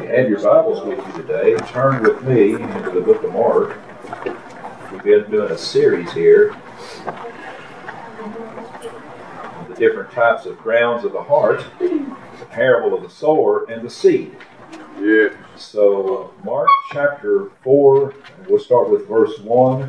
Have your Bibles with you today. Turn with me into the book of Mark. We've been doing a series here. The different types of grounds of the heart, the parable of the sower and the seed. Yeah. So Mark chapter 4, we'll start with verse 1.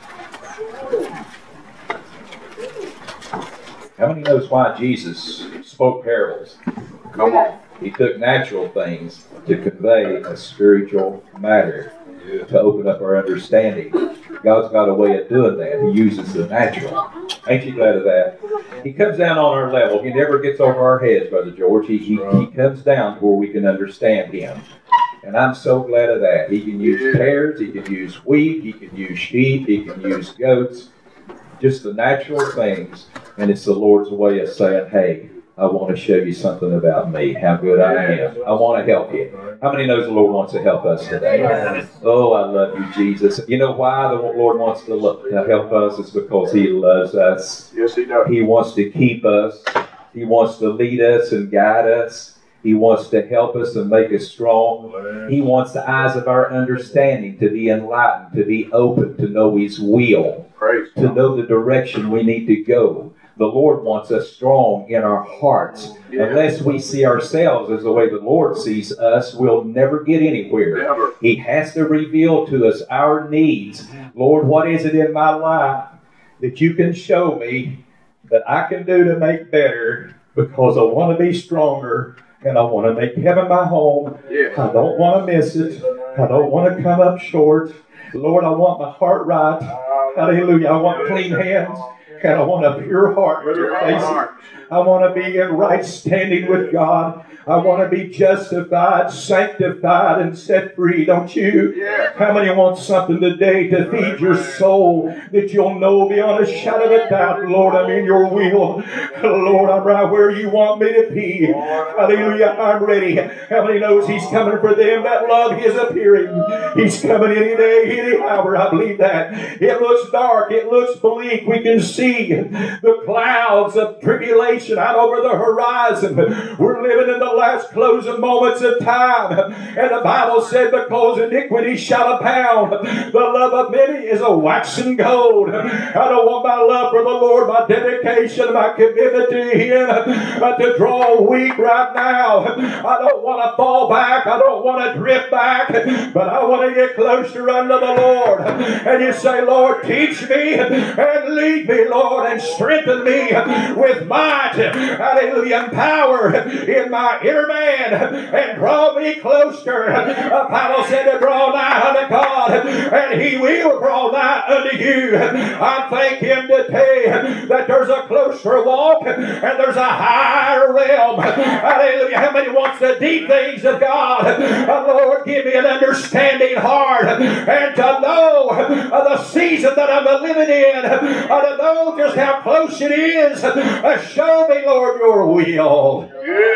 How many knows why Jesus spoke parables? Come on. He took natural things to convey a spiritual matter, to open up our understanding. God's got a way of doing that. He uses the natural. Ain't you glad of that? He comes down on our level. He never gets over our heads, Brother George. He comes down to where we can understand Him. And I'm so glad of that. He can use tares, He can use wheat, He can use sheep, He can use goats. Just the natural things. And it's the Lord's way of saying, hey, I want to show you something about me, how good I am. I want to help you. How many knows the Lord wants to help us today? Oh, I love you, Jesus. You know why the Lord wants to help us? It's because He loves us. Yes, He does. He wants to keep us. He wants to lead us and guide us. He wants to help us and make us strong. He wants the eyes of our understanding to be enlightened, to be open, to know His will, to know the direction we need to go. The Lord wants us strong in our hearts. Unless we see ourselves as the way the Lord sees us, we'll never get anywhere. Never. He has to reveal to us our needs. Lord, what is it in my life that you can show me that I can do to make better, because I want to be stronger and I want to make heaven my home. I don't want to miss it. I don't want to come up short. Lord, I want my heart right. Hallelujah. I want clean hands. And I want a pure heart, Brother Casey. I want to be in right standing with God. I want to be justified, sanctified, and set free, don't you? How many want something today to feed your soul, that you'll know beyond a shadow of a doubt, Lord, I'm in your will. Lord, I'm right where you want me to be. Hallelujah, I'm ready. How many knows He's coming for them that love His appearing? He's coming any day, any hour. I believe that. It looks dark. It looks bleak. We can see the clouds of tribulation out over the horizon. We're living in the last closing moments of time. And the Bible said, because iniquity shall abound, the love of many is a waxen gold. I don't want my love for the Lord, my dedication, my commitment to Him to draw weak right now. I don't want to fall back. I don't want to drift back. But I want to get closer unto the Lord. And you say, Lord, teach me and lead me, Lord, and strengthen me with might, hallelujah, and power in my inner man, and draw me closer. The Bible said to draw nigh unto God, and He will draw nigh unto you. I thank Him today that there's a closer walk and there's a higher realm. Hallelujah. How many wants the deep things of God? Lord, give me an understanding heart, and to know the season that I'm living in, to know just how close it is. Show me, Lord, your will.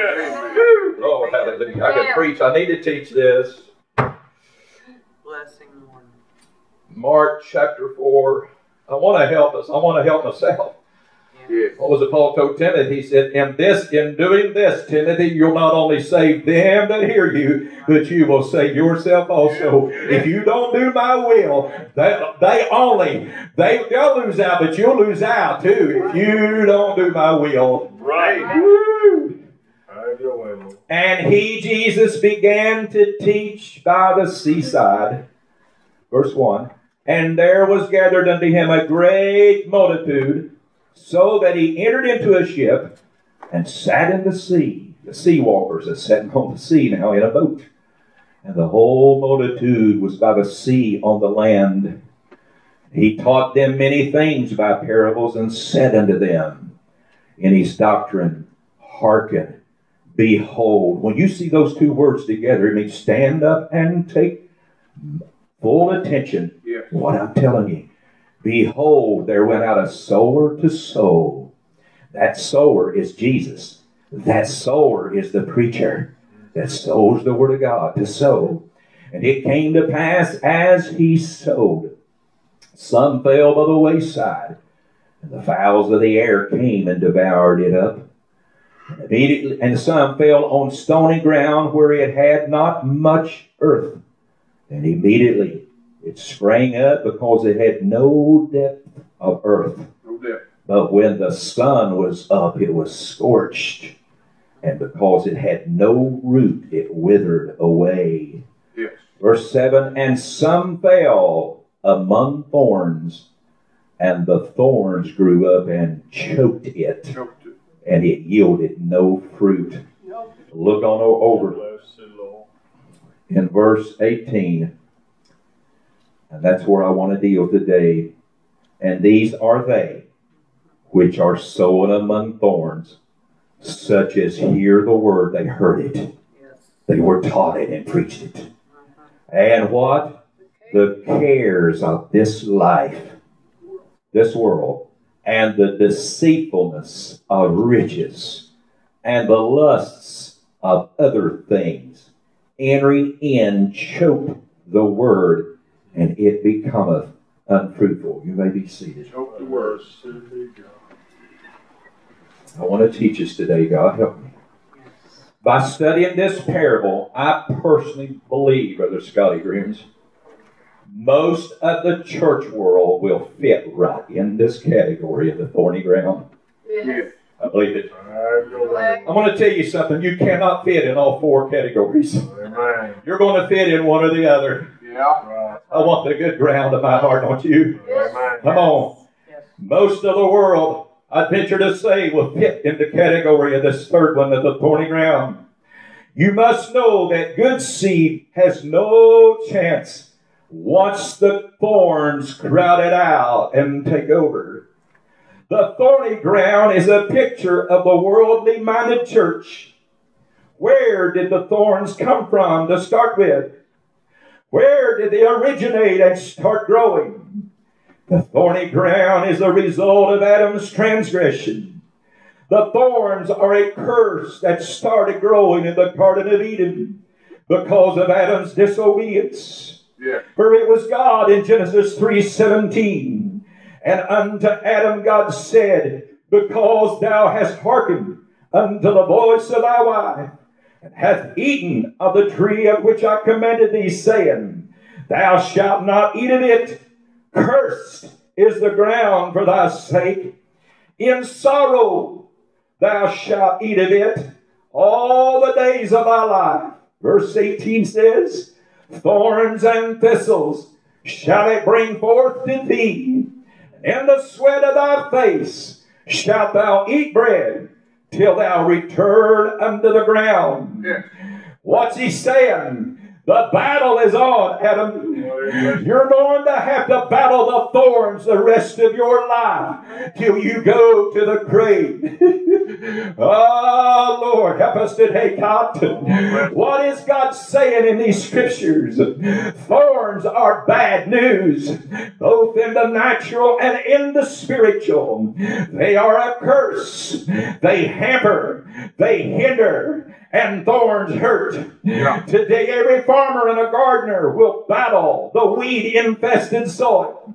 Oh, hallelujah. I can preach. I need to teach this. Blessing, Lord. Mark chapter 4. I want to help us. I want to help myself. What was it Paul told Timothy? He said, in doing this, Timothy, you'll not only save them that hear you, but you will save yourself also. If you don't do my will, they'll lose out, but you'll lose out too if you don't do my will. Right. Woo. And He, Jesus, began to teach by the seaside. Verse 1. And there was gathered unto Him a great multitude, so that He entered into a ship and sat in the sea. The sea walkers are sitting on the sea now in a boat. And the whole multitude was by the sea on the land. He taught them many things by parables, and said unto them in His doctrine, hearken, behold. When you see those two words together, it means stand up and take full attention to what I'm telling you. Behold, there went out a sower to sow. That sower is Jesus. That sower is the preacher that sows the word of God, to sow. And it came to pass as he sowed, some fell by the wayside, and the fowls of the air came and devoured it up. Immediately, and some fell on stony ground where it had not much earth. And immediately it sprang up because it had no depth of earth. No depth. But when the sun was up, it was scorched. And because it had no root, it withered away. Yes. Verse 7, and some fell among thorns, and the thorns grew up and choked it, and it yielded no fruit. Look on over in verse 18, and that's where I want to deal today. And these are they which are sown among thorns, such as hear the word. They heard it. They were taught it and preached it. And what? The cares of this life, this world, and the deceitfulness of riches, and the lusts of other things, entering in, choke the word, and it becometh unfruitful. You may be seated. Choke the word. I want to teach us today, God help me. By studying this parable, I personally believe, Brother Scotty Grooms, most of the church world will fit right in this category of the thorny ground. Yes. I believe it. I'm going to tell you something. You cannot fit in all four categories. Amen. You're going to fit in one or the other. Yeah. I want the good ground of my heart, don't you? Amen. Come on. Most of the world, I'd venture to say, will fit in the category of this third one of the thorny ground. You must know that good seed has no chance once the thorns crowd it out and take over. The thorny ground is a picture of the worldly-minded church. Where did the thorns come from to start with? Where did they originate and start growing? The thorny ground is a result of Adam's transgression. The thorns are a curse that started growing in the Garden of Eden because of Adam's disobedience. Yeah. For it was God in Genesis 3:17. And unto Adam God said, because thou hast hearkened unto the voice of thy wife, and hast eaten of the tree of which I commanded thee, saying, thou shalt not eat of it. Cursed is the ground for thy sake. In sorrow thou shalt eat of it all the days of thy life. Verse 18 says, thorns and thistles shall it bring forth to thee. In the sweat of thy face shalt thou eat bread, till thou return unto the ground. Yeah. What's he saying? The battle is on, Adam. You're going to have to battle the thorns the rest of your life till you go to the grave. Oh, Lord, help us today, God. What is God saying in these scriptures? Thorns are bad news, both in the natural and in the spiritual. They are a curse. They hamper, they hinder, and thorns hurt. Yeah. Today, every farmer and a gardener will battle the weed-infested soil,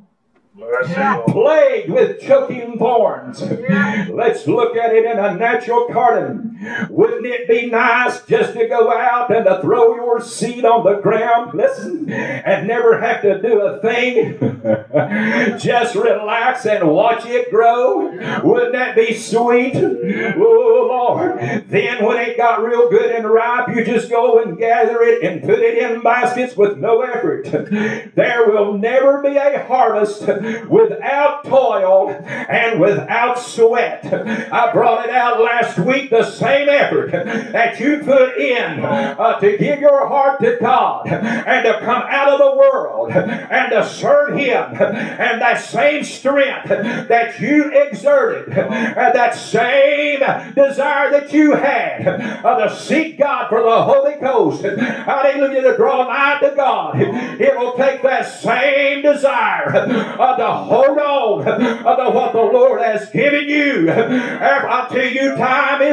plagued with choking thorns. Let's look at it in a natural garden. Wouldn't it be nice just to go out and to throw your seed on the ground, listen, and never have to do a thing? Just relax and watch it grow. Wouldn't that be sweet? Oh, Lord. Then when it got real good and ripe, you just go and gather it and put it in baskets with no effort. There will never be a harvest without toil and without sweat. I brought it out last week, the same effort that you put in to give your heart to God and to come out of the world and to serve Him, and that same strength that you exerted, and that same desire that you had to seek God for the Holy Ghost, hallelujah, to draw nigh to God, it will take that same desire to hold on to what the Lord has given you. I tell you, time is the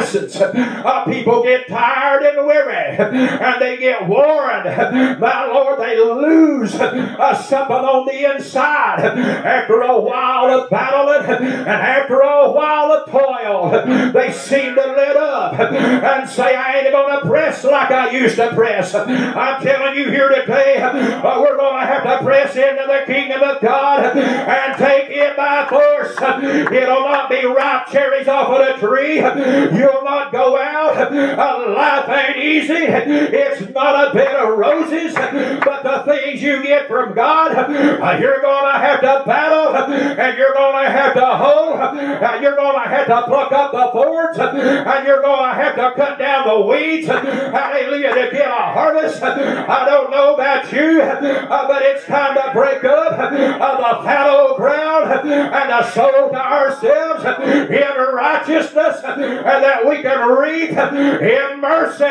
essence, people get tired and weary, and they get worn. My Lord, they lose something on the inside after a while of battling and after a while of toil. They seem to let up and say, I ain't going to press like I used to press. I'm telling you here today, we're going to have to press into the kingdom of God and take it by force. It'll not be ripe cherries off of the tree. You'll not go out. Life ain't easy. It's not a bed of roses, but the things you get from God, you're going to have to battle, and you're going to have to hoe, and you're going to have to pluck up the thorns, and you're going to have to cut down the weeds, hallelujah, to get a harvest. I don't know about you, but it's time to break up the fallow ground and to sow to ourselves in righteousness, and that we can reap in mercy.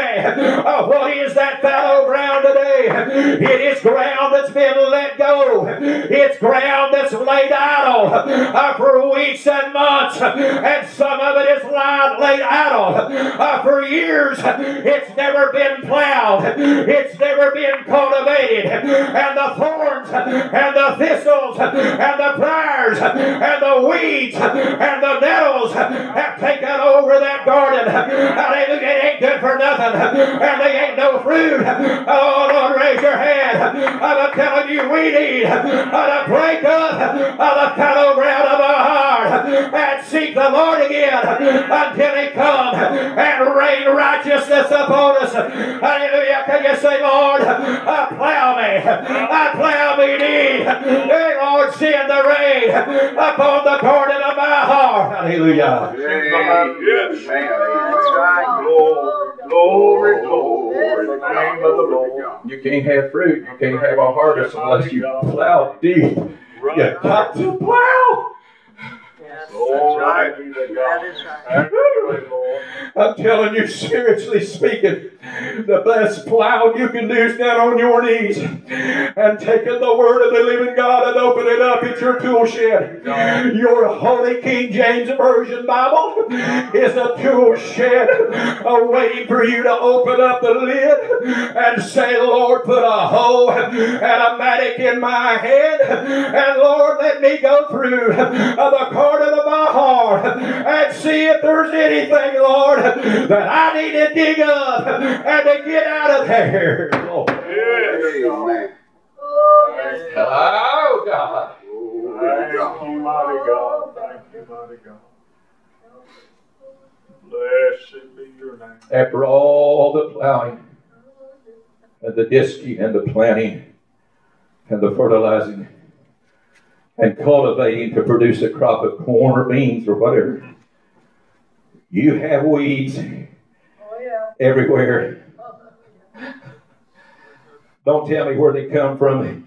What is that fallow ground today? It is ground that's been let go. It's ground that's laid idle for weeks and months, and some of it is laid idle for years. It's never been plowed. It's never been cultivated, and the thorns and the thistles and the briars and the weeds and the nettles have taken over that garden. Hallelujah. It ain't good for nothing, and they ain't no fruit. Oh, Lord, raise your hand. I'm telling you, we need to break up the fallow ground of our heart and seek the Lord again until He comes and rain righteousness upon us. Hallelujah. Can you say, Lord, plow me. Plow me deep. Hey, Lord, send the rain upon the garden of my heart. Hallelujah. Yes. That's right. Glory, glory. The name of the Lord. You can't have fruit. You can't have a harvest unless you plow deep. You got to plow. That is right. I'm telling you, spiritually speaking, the best plowing you can do is down on your knees and taking the word of the living God and open it up. It's your tool shed. Your Holy King James Version Bible is a tool shed waiting for you to open up the lid and say, Lord, put a hoe and a mattock in my hand, and Lord, let me go through the garden of my heart and see if there's anything, Lord, that I need to dig up and to get out of there. Lord. Yes. Oh, God. Thank you, mighty God. Thank you, mighty God. Blessed be your name. After all the plowing and the disking and the planting and the fertilizing and cultivating to produce a crop of corn or beans or whatever, you have weeds everywhere. Don't tell me where they come from.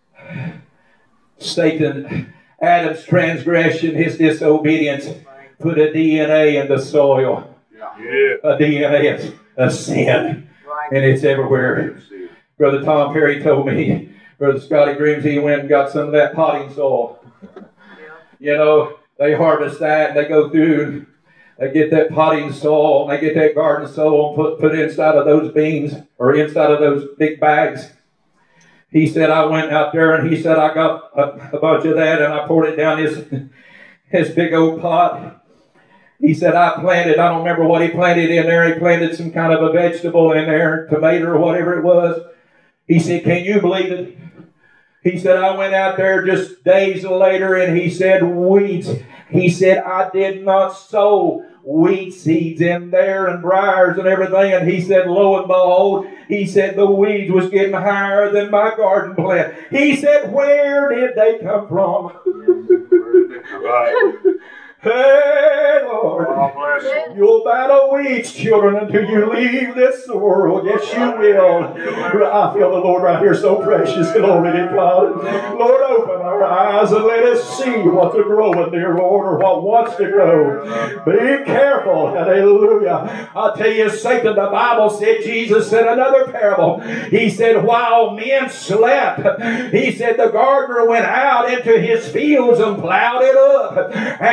Satan, Adam's transgression, his disobedience, put a DNA in the soil. A DNA of sin. And it's everywhere. Brother Tom Perry told me, Brother Scotty Grooms, he went and got some of that potting soil. You know, they harvest that and they go through, they get that potting soil, and they get that garden soil and put it inside of those beans or inside of those big bags. He said, I went out there and he said, I got a bunch of that and I poured it down his big old pot. He said, I don't remember what he planted in there. He planted some kind of a vegetable in there, tomato or whatever it was. He said, can you believe it? He said, I went out there just days later and he said, weeds. He said, I did not sow wheat seeds in there and briars and everything. And he said, lo and behold, he said, the weeds was getting higher than my garden plant. He said, where did they come from? Right. Hey, Lord, you'll battle weeds, children, until you leave this world. Yes, you will. I feel the Lord right here so precious. Glory to God. Lord, open our eyes and let us see what's growing, dear Lord, or what wants to grow. Be careful. Hallelujah. I'll tell you, Satan, the Bible said, Jesus said another parable. He said, while men slept, he said the gardener went out into his fields and plowed it up and sowed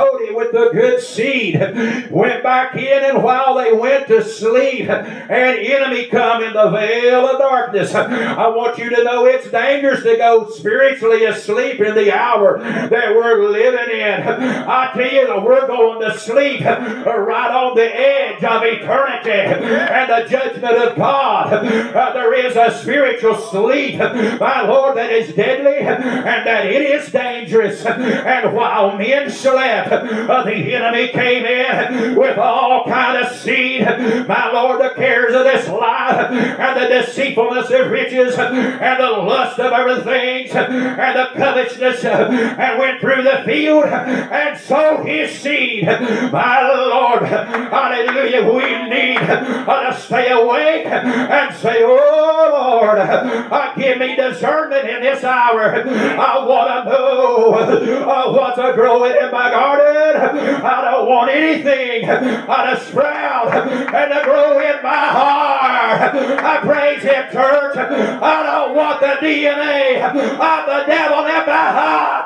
sowed it with the good seed, went back in, and while they went to sleep, an enemy come in the veil of darkness. I want you to know it's dangerous to go spiritually asleep in the hour that we're living in. I tell you that we're going to sleep right on the edge of eternity and the judgment of God. There is a spiritual sleep, my Lord, that is deadly and that it is dangerous. And while men slept, the enemy came in with all kind of seed, my Lord, the cares of this life and the deceitfulness of riches and the lust of everything and the covetousness, and went through the field and sowed his seed. My Lord, hallelujah, we need to stay awake and say, oh Lord, give me discernment in this hour. I want to know what's growing in my garden. I don't want anything to sprout and to grow in my heart. I praise him, church. I don't want the DNA of the devil in my heart.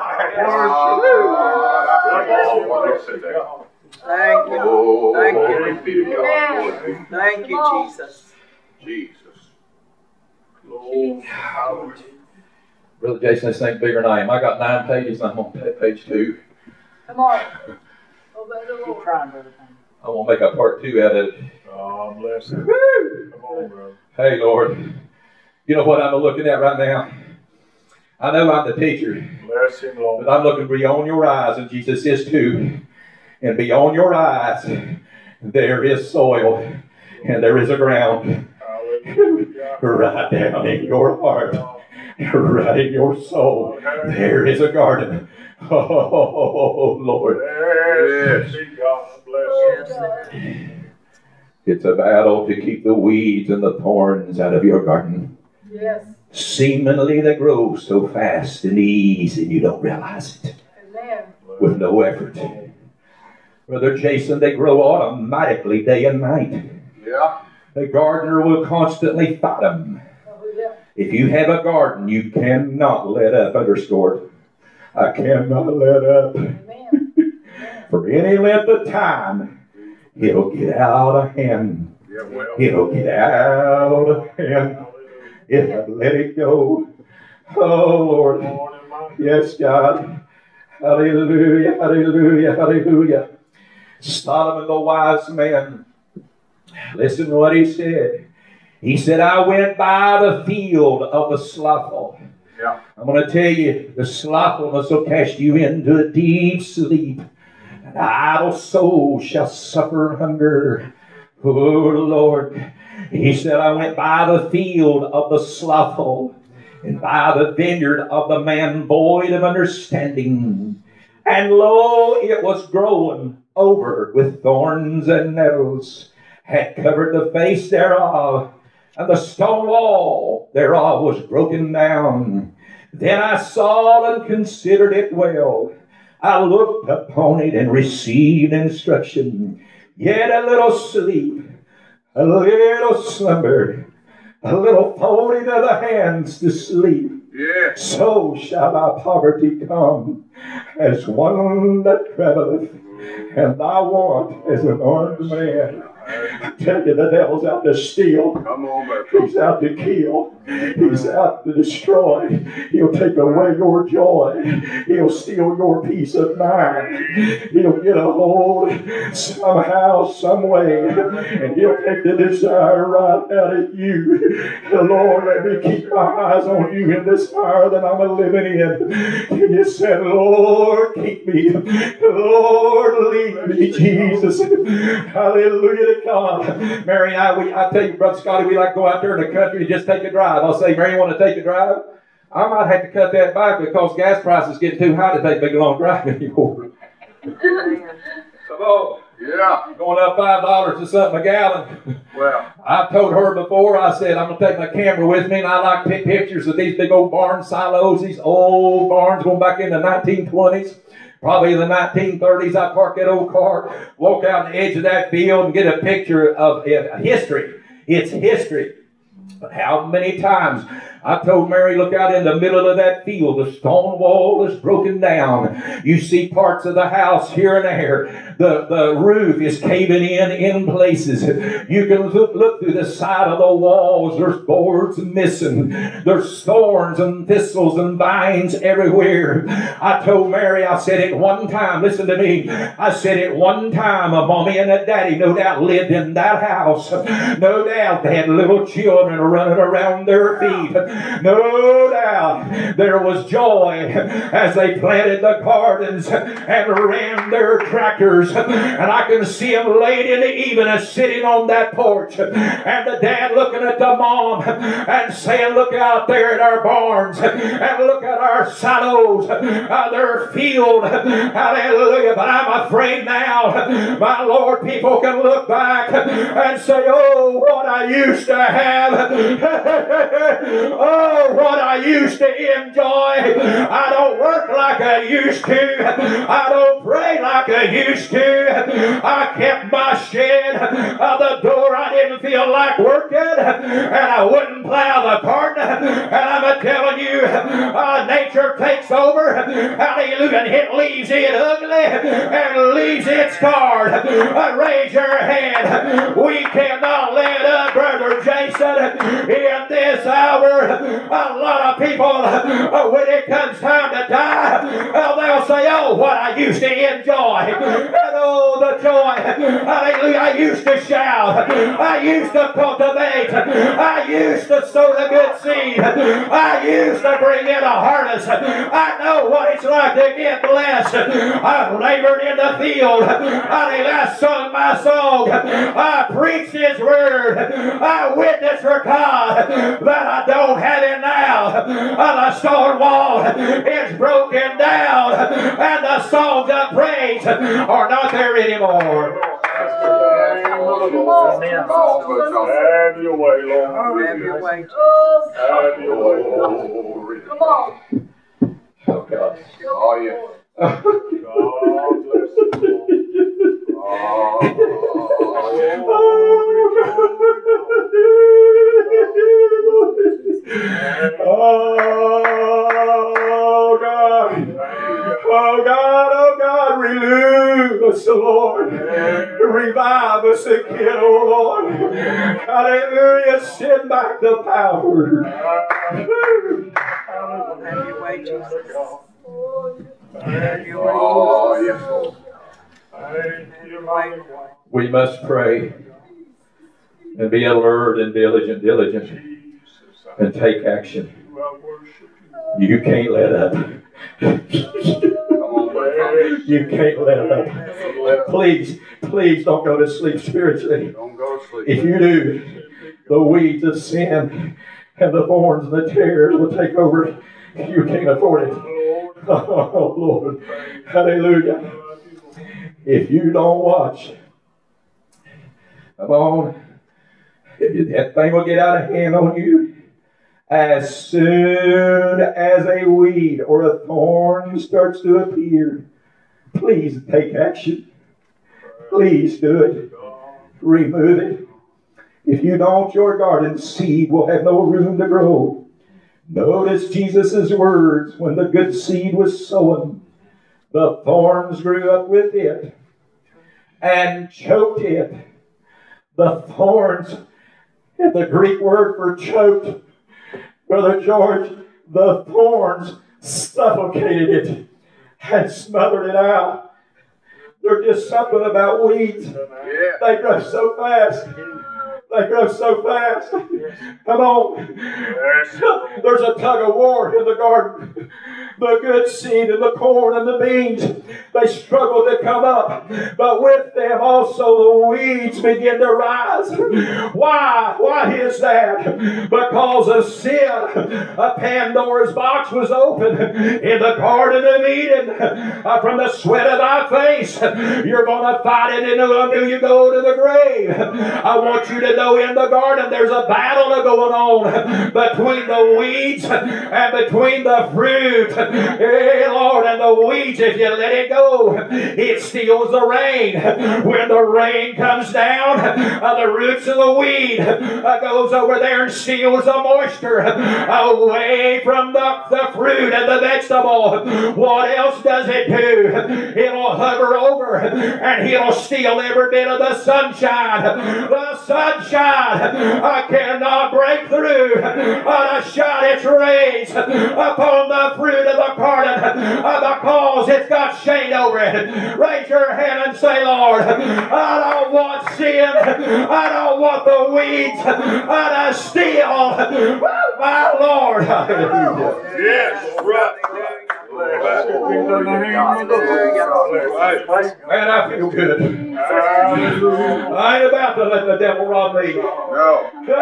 Thank you. Thank you. Thank you, Jesus. Jesus. Brother Jason, this thing's bigger than I am. I got 9 pages and I'm on page 2. Come on. Obey the Lord. Keep trying, Brother Payne. I want to make a part 2 out of it. Oh, bless him. Woo! Come on, bro. Hey, Lord. You know what I'm looking at right now? I know I'm the teacher, Bless him, Lord. but I'm looking beyond your eyes, and Jesus is too. And beyond your eyes, there is soil, and there is a ground. Hallelujah. Right down in your heart, right in your soul, there is a garden. Oh, Lord. Yes. God bless him. It's a battle to keep the weeds and the thorns out of your garden. Yes. Seemingly they grow so fast and easy and you don't realize it. Amen. With no effort. Brother Jason, they grow automatically day and night. Yeah. The gardener will constantly fight them. Oh, yeah. If you have a garden, you cannot let up. Underscored. I cannot let up. Amen. For any length of time, it'll get out of hand. Yeah, well. It'll get out of hand. If I let it go. Oh, Lord. Yes, God. Hallelujah, hallelujah, hallelujah. Solomon, the wise man, listen to what he said. He said, I went by the field of the slothful. Yeah. I'm going to tell you, the slothfulness will cast you into a deep sleep. An idle soul shall suffer hunger. Oh, Lord. He said, I went by the field of the slothful and by the vineyard of the man void of understanding. And lo, it was growing over with thorns and nettles, had covered the face thereof, and the stone wall thereof was broken down. Then I saw and considered it well. I looked upon it and received instruction. Yet a little sleep, a little slumber, a little folding of the hands to sleep. Yes. So shall thy poverty come as one that travelleth, and thy want as an armed man. I tell you, the devil's out to steal. Come on, brother. He's out to kill. He's out to destroy. He'll take away your joy. He'll steal your peace of mind. He'll get a hold somehow, some way, and he'll take the desire right out of you. Lord, let me keep my eyes on you in this fire that I'm living in. And you said, Lord, keep me. Lord, lead me, Jesus. Hallelujah to God. Mary and I tell you, Brother Scotty, we like to go out there in the country and just take a drive. I'll say, Mary, you want to take a drive? I might have to cut that back because gas prices get too high to take a big long drive anymore. Come on. Yeah. Going up $5 to something a gallon. Well. I've told her before, I said, I'm going to take my camera with me, and I like to take pictures of these big old barn silos, these old barns going back in the 1920s. Probably in the 1930s, I park that old car, walk out on the edge of that field and get a picture of history. It's history. But how many times I told Mary, look out in the middle of that field, the stone wall is broken down. You see parts of the house here and there. The roof is caving in places. You can look through the side of the walls. There's boards missing. There's thorns and thistles and vines everywhere. I told Mary, I said it one time, listen to me. I said it one time, a mommy and a daddy no doubt lived in that house. No doubt they had little children running around their feet. No doubt there was joy as they planted the gardens and ran their tractors. And I can see them late in the evening sitting on that porch. And the dad looking at the mom and saying, look out there at our barns and look at our silos, their field. Hallelujah. But I'm afraid now, my Lord, people can look back and say, oh, what I used to have. Oh, what I used to enjoy. I don't work like I used to. I don't pray like I used to. I kept my shed at the door. I didn't feel like working, and I wouldn't plow the garden. And I'm telling you, nature takes over. Hallelujah. And it leaves it ugly and leaves it scarred. Raise your hand. We cannot let up, Brother Jason, in this hour. A lot of people, when it comes time to die, they'll say, oh, what I used to enjoy. And oh, the joy. Hallelujah. I used to shout. I used to cultivate. I used to sow the good seed. I used to bring in a harvest. I know what it's like to get blessed. I've labored in the field. I sung my song. I preached His word. I witnessed for God that I don't have it now. The stone wall is broken down, and the songs of praise are not there anymore. Have your way, Lord. Have your way. Have your way, Lord. Come on. Oh, God. Oh, yeah. God bless you, Oh, God. Oh, God. Oh, God. Renew us, Lord. Revive us again, oh, Lord. Hallelujah. Send back the power. Have your way, Jesus. Oh, yes, Lord. Thank you, my God. We must pray and be alert and diligent, and take action. You can't let up. You can't let up. Please don't go to sleep spiritually. Don't go to sleep. If you do, the weeds of sin and the thorns and the tares will take over. You can't afford it. Oh, Lord. Hallelujah. If you don't watch, come on, that thing will get out of hand on you. As soon as a weed or a thorn starts to appear, please take action. Please do it. Remove it. If you don't, your garden seed will have no room to grow. Notice Jesus' words when the good seed was sown. The thorns grew up with it and choked it. The thorns, the Greek word for choked, Brother George, the thorns suffocated it and smothered it out. There's just something about weeds. They grow so fast. They grow so fast. Come on. There's a tug of war in the garden. The good seed and the corn and the beans, they struggle to come up. But with them also the weeds begin to rise. Why? Why is that? Because of sin. A Pandora's box was open in the Garden of Eden. From the sweat of thy face, you're going to fight it until you go to the grave. I want you to know in the garden there's a battle going on between the weeds and between the fruit. Hey, Lord, and the weeds, if you let it go, it steals the rain. When the rain comes down, the roots of the weed goes over there and steals the moisture away from the fruit and the vegetable. What else does it do? It'll hover over and it'll steal every bit of the sunshine. The sunshine cannot break through to shine its rays upon the fruit of the garden because it's got shade over it. Raise your hand and say, Lord, I don't want sin. I don't want the weeds to steal my Lord. Yes, right. Man, I feel good. I ain't about to let the devil rob me. No.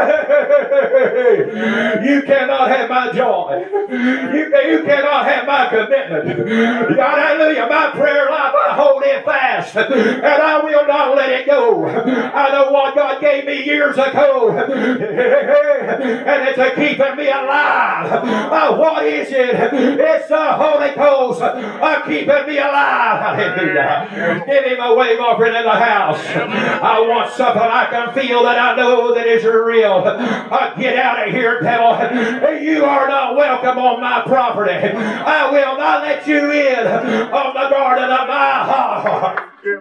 You cannot have my joy. You cannot have my commitment. Hallelujah. My prayer life, I hold it fast. And I will not let it go. I know what God gave me years ago. And it's keeping me alive. What is it? It's the Holy Ghost keeping me alive. Hallelujah. Give him a wave offering in the house. I want something I can feel that I know that is real. Get out of here, devil. You are not welcome on my property. I will not let you in on the garden of my heart.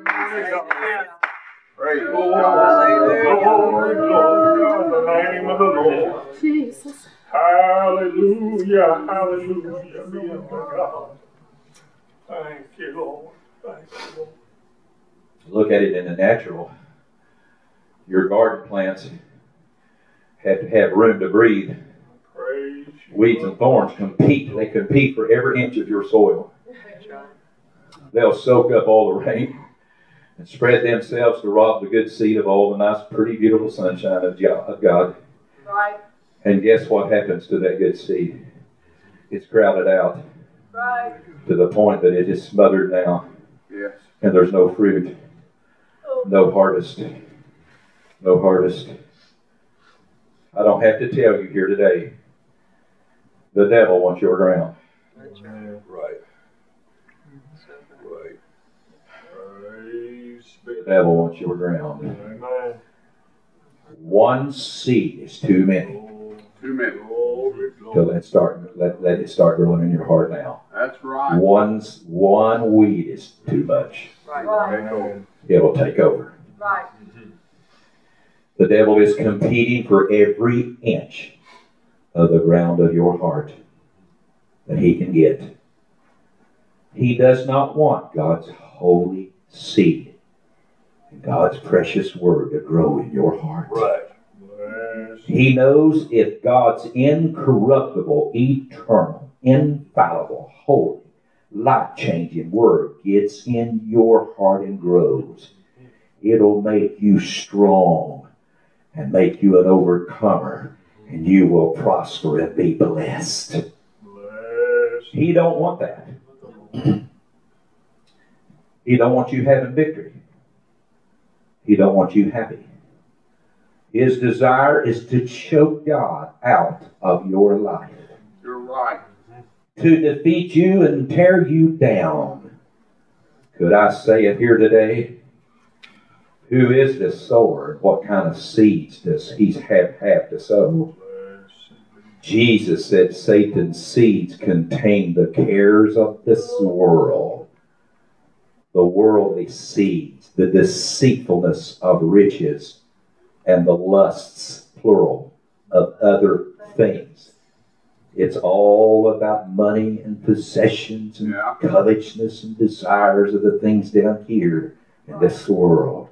Praise God. Glory, glory, in the name of the Lord. Jesus. Hallelujah, hallelujah. Be unto God. Thank you, Lord. Thank you, Lord. Look at it in the natural. Your garden plants have to have room to breathe. Praise you. Weeds and thorns compete. They compete for every inch of your soil. They'll soak up all the rain and spread themselves to rob the good seed of all the nice, pretty, beautiful sunshine of God. Right. And guess what happens to that good seed? It's crowded out Right. to the point that it is smothered now. Yes. And there's no fruit, no harvest, no harvest. I don't have to tell you here today, the devil wants your ground. Amen. Right. Right. Praise be. The devil wants your ground. Amen. One seed is too many. Too many. Glory, So glory. let it start growing in your heart now. That's right. One weed is too much. Right. Amen. It'll take over. Right. The devil is competing for every inch of the ground of your heart that he can get. He does not want God's holy seed and God's precious word to grow in your heart. Right. Bless. He knows if God's incorruptible, eternal, infallible, holy, life-changing word gets in your heart and grows, it'll make you strong and make you an overcomer, and you will prosper and be blessed. Bless. He don't want that. He don't want you having victory. He don't want you happy. His desire is to choke God out of your life, You're right. to defeat you and tear you down. Could I say it here today? Who is this sower and what kind of seeds does he have to sow? Jesus said Satan's seeds contain the cares of this world, the worldly seeds, the deceitfulness of riches, and the lusts, plural, of other things. It's all about money and possessions and covetousness and desires of the things down here in this world.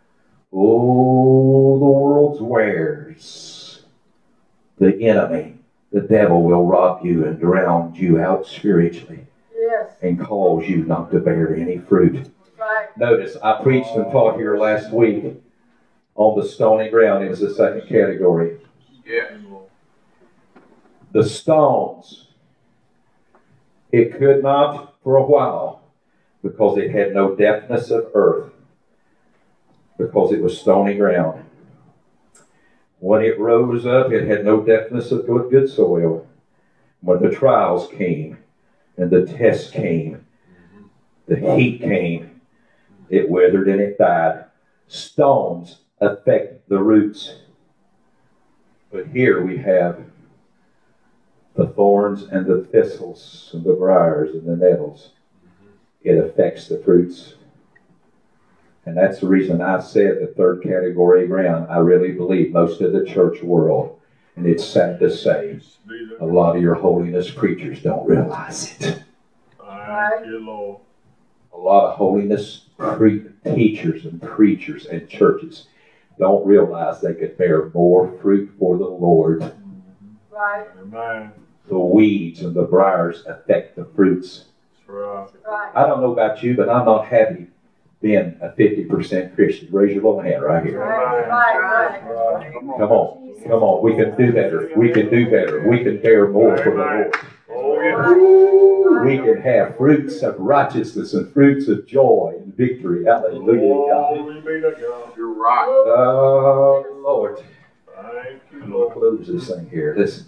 Oh, the world's wares. The enemy, the devil, will rob you and drown you out spiritually. Yes. And cause you not to bear any fruit. Right. Notice, I preached and taught here last week on the stony ground. It was the second category. Yes. The stones, it could not for a while because it had no depthness of earth, because it was stony ground. When it rose up, it had no depthness of good soil. When the trials came and the tests came, the heat came, it withered and it died. Stones affect the roots. But here we have the thorns and the thistles and the briars and the nettles. It affects the fruits. And that's the reason I said the third category of ground. I really believe most of the church world, and it's sad to say, a lot of your holiness preachers don't realize it. Thank you, Lord. A lot of holiness teachers and preachers and churches don't realize they could bear more fruit for the Lord. Right. Amen. The weeds and the briars affect the fruits. That's right. Right. I don't know about you, but I'm not happy being a 50% Christian. Raise your little hand right here. Right. Right. Right. Come on. Come on. We can do better. We can do better. We can bear more for the Lord. Oh, yes. We can have fruits of righteousness and fruits of joy and victory. Hallelujah, God. Glory be to God. You're right. Oh, Lord. Thank you, I'm going Lord. to close this thing here. Listen.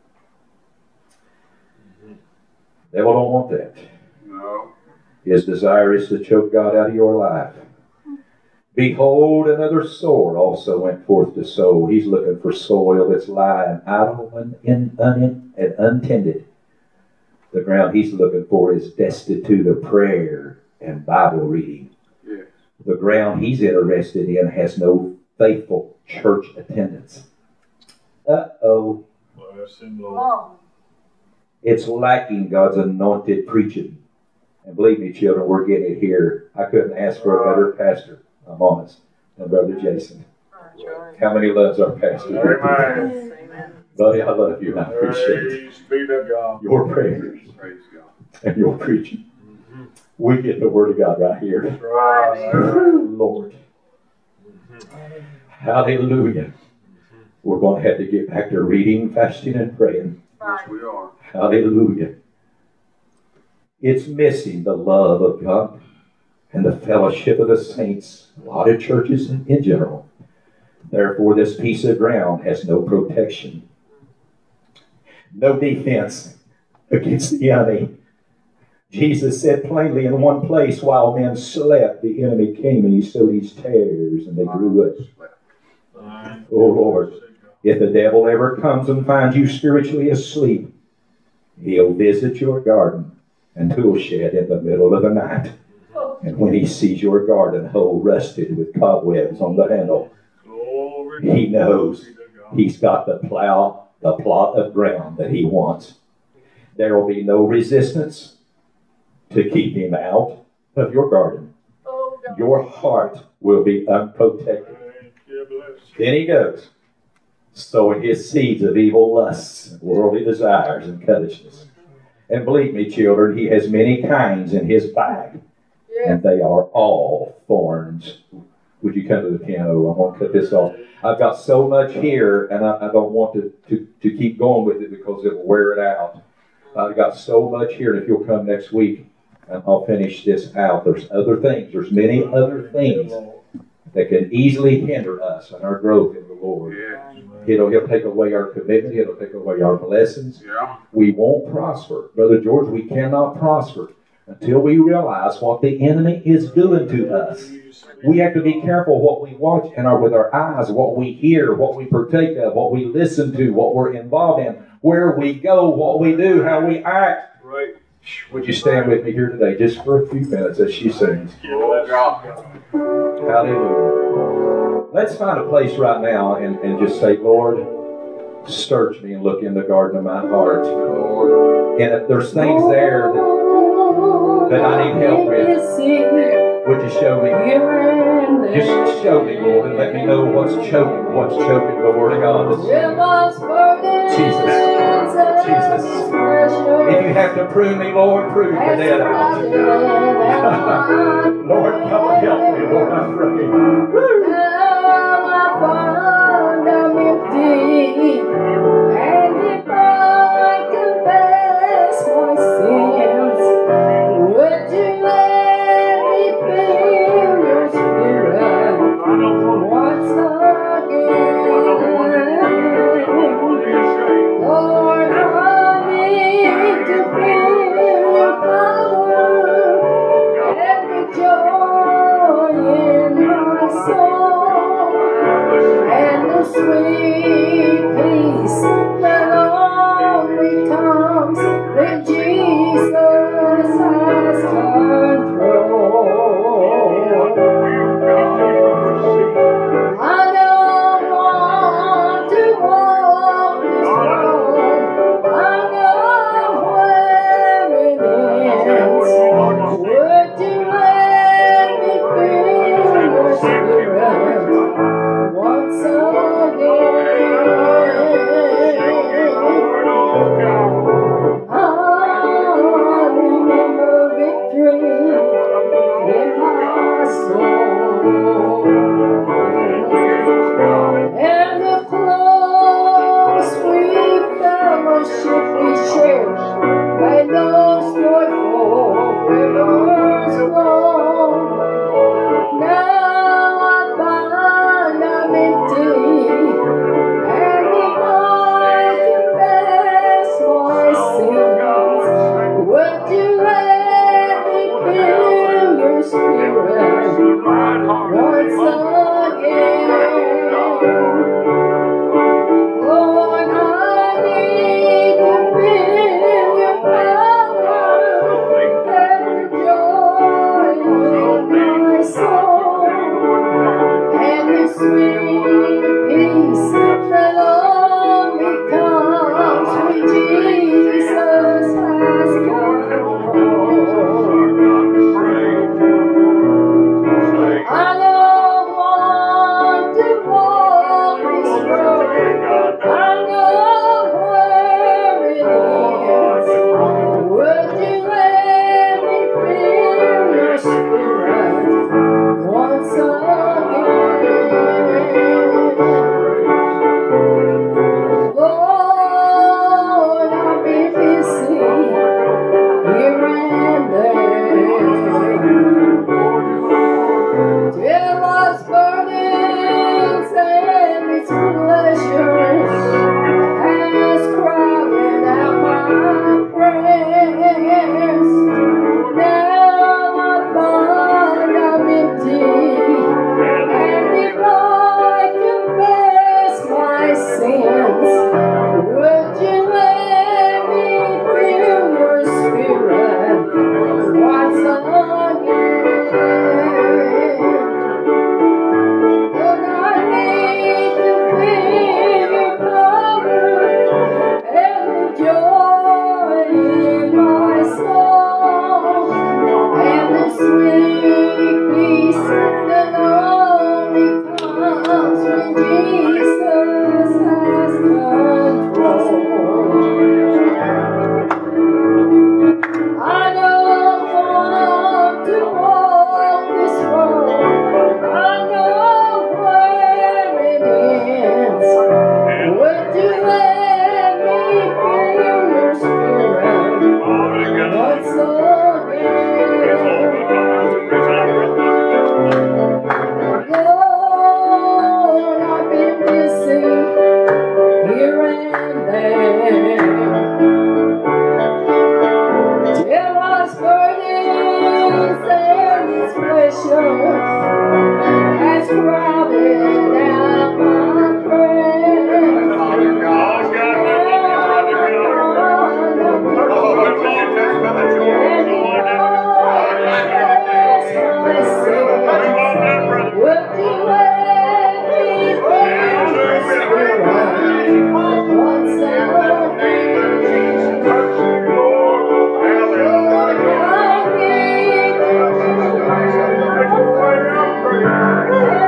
The devil don't want that. No. His desire is to choke God out of your life. Behold, another sword also went forth to sow. He's looking for soil that's lying idle and untended. The ground he's looking for is destitute of prayer and Bible reading. Yes. The ground he's interested in has no faithful church attendance. Uh-oh. Bless him, Lord. Oh. It's lacking God's anointed preaching. And believe me, children, we're getting it here. I couldn't ask for a better pastor, I'm honest, than Brother Jason. How many loves our pastor? Amen. Amen. Buddy, I love you and I appreciate Praise be to God. your prayers Praise God. and your preaching. We get the Word of God right here. That's right. Lord. Hallelujah. We're going to have to get back to reading, fasting, and praying. Yes, we are. Hallelujah. It's missing the love of God and the fellowship of the saints. A lot of churches in general. Therefore, this piece of ground has no protection, no defense against the enemy. Jesus said plainly in one place, while men slept, the enemy came and he sowed his tares and they grew up. Oh Lord, if the devil ever comes and finds you spiritually asleep, he'll visit your garden and tool shed in the middle of the night. And when he sees your garden hoe rusted with cobwebs on the handle, he knows he's got the plot of ground that he wants. There will be no resistance to keep him out of your garden. Oh, God. Your heart will be unprotected. Then he goes, sowing his seeds of evil lusts, and worldly desires, and covetousness. And believe me, children, he has many kinds in his bag, Yeah. and they are all thorns. Would you come to the piano? I want to cut this off. I've got so much here, and I don't want to keep going with it because it will wear it out. I've got so much here, and if you'll come next week, and I'll finish this out. There's other things. There's many other things that can easily hinder us in our growth in the Lord. Yes. He'll take away our commitment. He'll take away our blessings. Yeah. We won't prosper. Brother George, we cannot prosper until we realize what the enemy is doing to us. We have to be careful what we watch and with our eyes, what we hear, what we partake of, what we listen to, what we're involved in, where we go, what we do, how we act. Right. Would you stand with me here today just for a few minutes as she sings? Oh, God. Hallelujah. Let's find a place right now and just say, Lord, search me and look in the garden of my heart. And if there's things there that I need help with, would you show me? Just show me, Lord, and let me know what's choking the Word of God. Jesus. If you have to prune me, Lord, prune the dead out. Lord, come and help me, Lord, I And if I confess my sins, would you let me feel your spirit? Once again. there. Till God's burdens and His pressure has crowded out my prayer.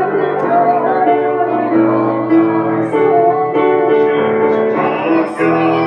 God.